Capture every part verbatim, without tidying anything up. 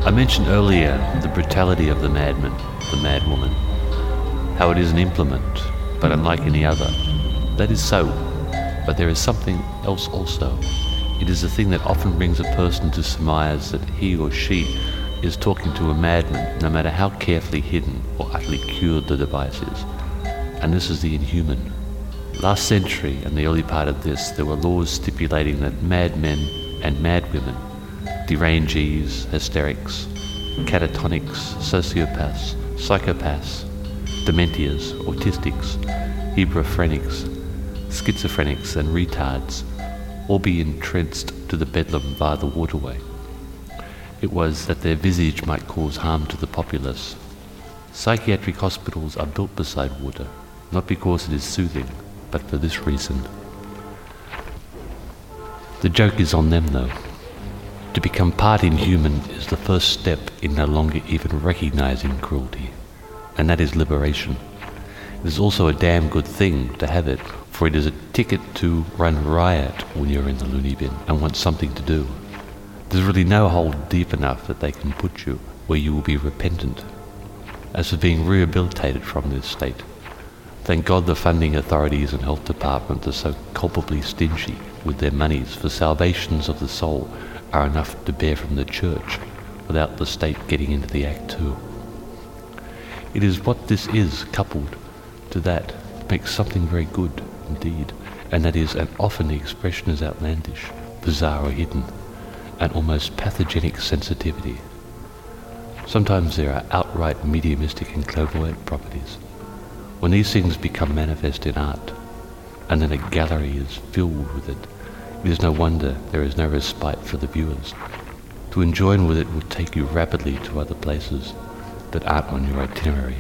I mentioned earlier the brutality of the madman, the madwoman, how it is an implement, but unlike any other. That is so, but there is something else also. It is a thing that often brings a person to surmise that he or she is talking to a madman, no matter how carefully hidden or utterly cured the device is. And this is the inhuman. Last century and the early part of this, there were laws stipulating that madmen and madwomen, derangees, hysterics, catatonics, sociopaths, psychopaths, dementias, autistics, hebephrenics, schizophrenics and retards all be entranced to the bedlam via the waterway. It was that their visage might cause harm to the populace. Psychiatric hospitals are built beside water, not because it is soothing, but for this reason. The joke is on them though. To become part inhuman is the first step in no longer even recognizing cruelty, and that is liberation. It is also a damn good thing to have it, for it is a ticket to run riot when you're in the loony bin and want something to do. There's really no hole deep enough that they can put you where you will be repentant. As for being rehabilitated from this state, thank God the funding authorities and health department are so culpably stingy with their monies for salvations of the soul are enough to bear from the church without the state getting into the act too. It is what this is coupled to that makes something very good indeed, and that is, and often the expression is outlandish, bizarre or hidden, an almost pathogenic sensitivity. Sometimes there are outright mediumistic and clairvoyant properties. When these things become manifest in art, and then a gallery is filled with it, it is no wonder there is no respite for the viewers. To enjoin with it will take you rapidly to other places that aren't on your itinerary.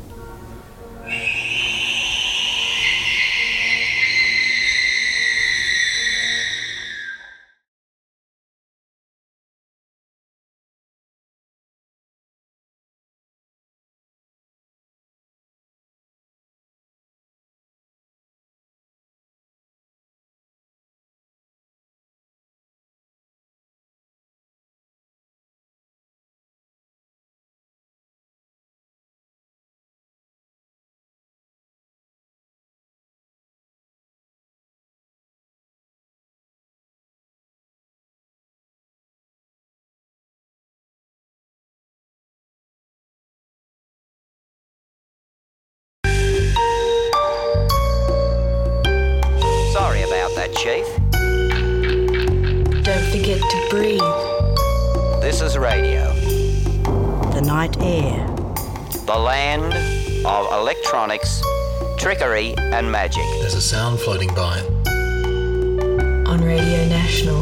Chief. Don't forget to breathe. This is radio. The night air. The land of electronics, trickery and magic. There's a sound floating by. On Radio National.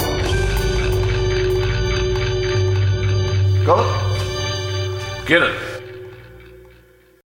Got it? Get it.